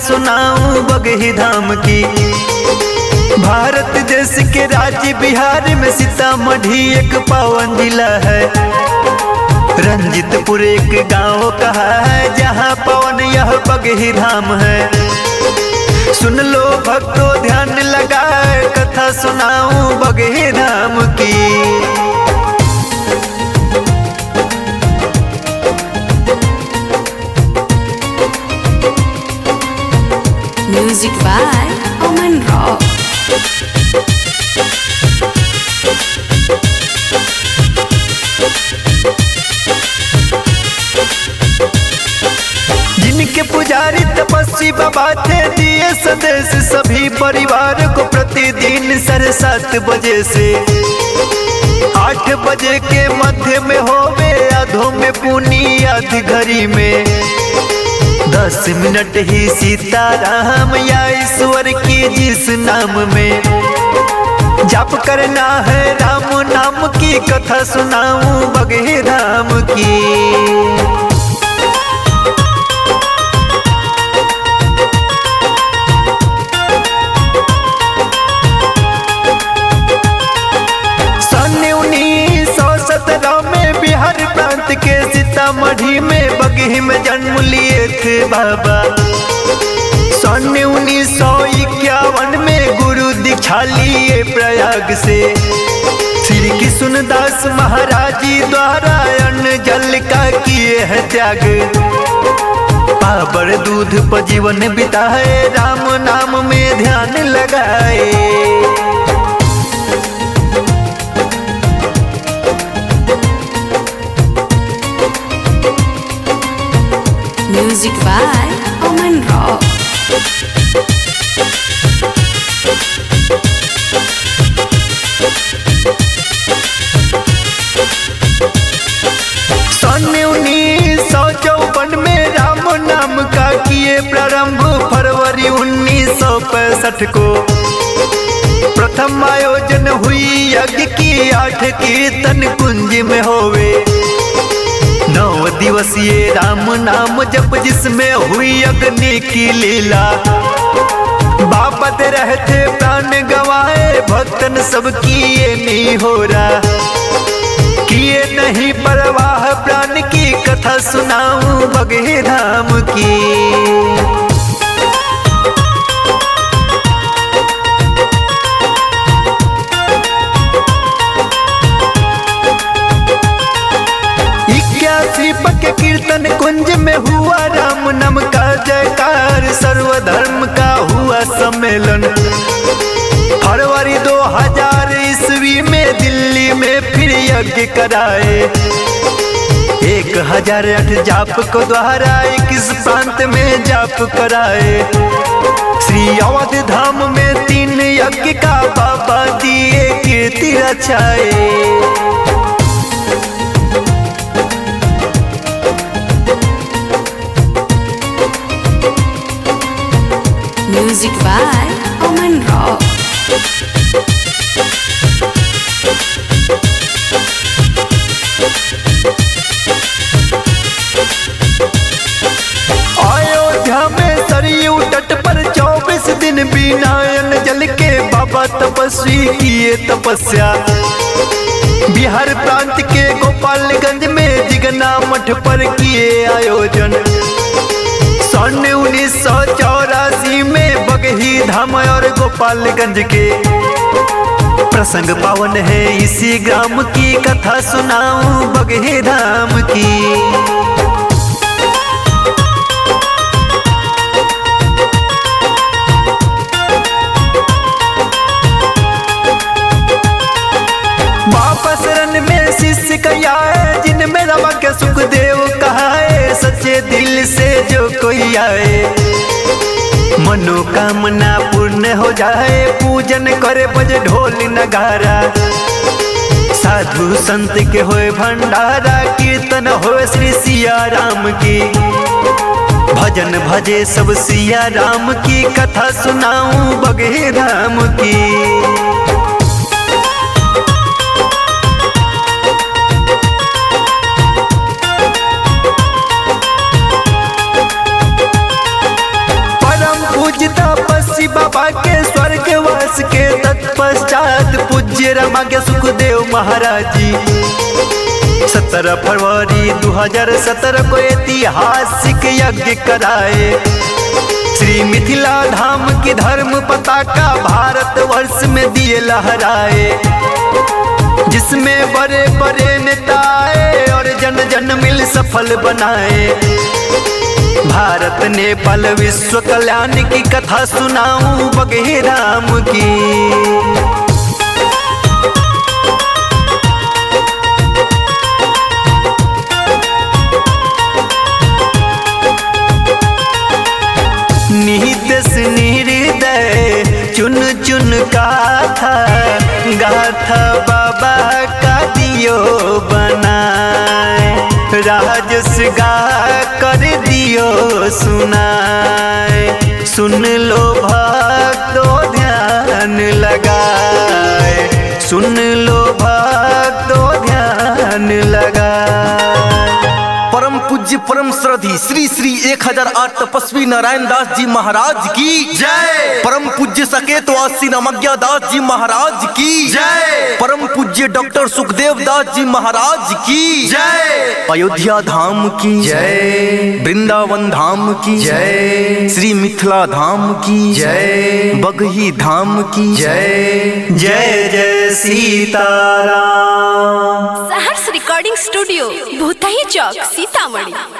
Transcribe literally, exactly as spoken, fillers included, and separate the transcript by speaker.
Speaker 1: सुनाऊं बगही धाम की। भारत देश के राज्य बिहार में सीतामढ़ी एक पावन जिला है। रंजितपुर एक गांव कहा है जहां पवन यह बगही धाम है। सुन लो भक्तों ध्यान लगाए कथा सुनाऊं बगही धाम की।
Speaker 2: Music by Aman Rock.
Speaker 1: जिनके पुजारी तपस्वी बाबा थे दिए संदेश सभी परिवार को प्रतिदिन साढ़े सात बजे से आठ बजे के मध्य में होवे आधों में पुनी आधी घड़ी में। दस मिनट ही सीताराम या ईश्वर की जिस नाम में जप करना है राम नाम की कथा सुनाऊं बगही धाम की। सन उन्नीस सौ सत्रह में बिहार प्रांत के सीतामढ़ी में बगही में जन्म लिए थे बाबा। सन उन्नीस सौ इक्यावन में गुरु दीक्षा लिए प्रयाग से। श्री कृष्णदास महाराज जी द्वारा अन्न जल का किए है त्याग। पावर दूध पर जीवन बिताए राम नाम में ध्यान लगाए।
Speaker 2: Music by Aman Rock.
Speaker 1: सन उन्नीस सौ चौवन में राम नाम का किए प्रारंभ। फरवरी उन्नीस सौ पैंसठ को प्रथम आयोजन हुई यज्ञ की। आठ कीर्तन कुंज में होवे नौ दिवसीय राम नाम जप जिसमें हुई अग्नि की लीला। बापत रहते प्राण गवाए भक्तन सब किए नहीं हो रहा। किए नहीं परवाह प्राण की कथा सुनाऊं बगही धाम की। इक्यासी पक कीर्तन कुंज में हुआ राम नाम का जयकार। सर्वधर्म का हुआ सम्मेलन फरवरी दो हजार ईस्वी में दिल्ली में फिर यज्ञ कराए। एक हजार आठ जाप को द्वारा इक्कीस प्रांत में जाप कराए। श्री अवध धाम में तीन यज्ञ का बाबा दिए कीर्ति रचाए।
Speaker 2: Music by Aman Rock.
Speaker 1: Ayodhya में सरयू तट पर चौबीस दिन बिना अन्न जल के बाबा तपस्वी किए तपस्या। बिहार प्रांत के गोपालगंज में जिगना मठ पर किए आयोजन। सन उन्नीस सौ चौरासी में बगही धाम और गोपालगंज के प्रसंग पावन है। इसी ग्राम की कथा सुनाऊं बगही धाम की। वापस रन में शिष्य कया है जिनमें रमा के सुखदेव कहा है। सच्चे दिल से जो कोई आए मनोकामना पूर्ण हो जाए। पूजन करे बज ढोल नगारा साधु संत के होए भंडारा। कीर्तन होए श्री सिया राम की भजन भजे सब सिया राम की कथा सुनाऊं बगही धाम की। परम तपस्वी बाबा के स्वर्गवास के तत्पश्चात पूज्य रमा के सुखदेव महाराज जी सत्रह फरवरी दो हज़ार सत्रह को ऐतिहासिक यज्ञ कराए। श्री मिथिला धाम की धर्म पताका भारत वर्ष में दिए लहराए, जिसमें बड़े बड़े नेता आए और जन जन मिल सफल बनाए। भारत नेपाल विश्व कल्याण की कथा सुनाऊं बगहे राम की। निहित निर्दय चुन चुन गाथा गाथा बाबा का दियो बनाए। राजस गा कर दियो सुनाए, सुन लो भक्तो ध्यान लगाए, सुन लो भक्तो ध्यान लगाए।
Speaker 3: परम पूज्य परम श्रद्धेय श्री श्री एक हजार आठ तपस्वी नारायण दास जी महाराज की
Speaker 1: जय।
Speaker 3: परम पूज्य सकेतवासी नमग्या दास जी महाराज की
Speaker 1: जय।
Speaker 3: परम पूज्य डॉक्टर सुखदेव दास जी महाराज की
Speaker 1: जय।
Speaker 3: अयोध्या धाम की
Speaker 1: जय।
Speaker 3: वृंदावन धाम की
Speaker 1: जय।
Speaker 3: श्री मिथिला धाम की
Speaker 1: जय।
Speaker 3: बगही धाम की
Speaker 1: जय। जय जय सीताराम।
Speaker 2: Saharsh recording studio Bhutahi Chowk Sitamarhi.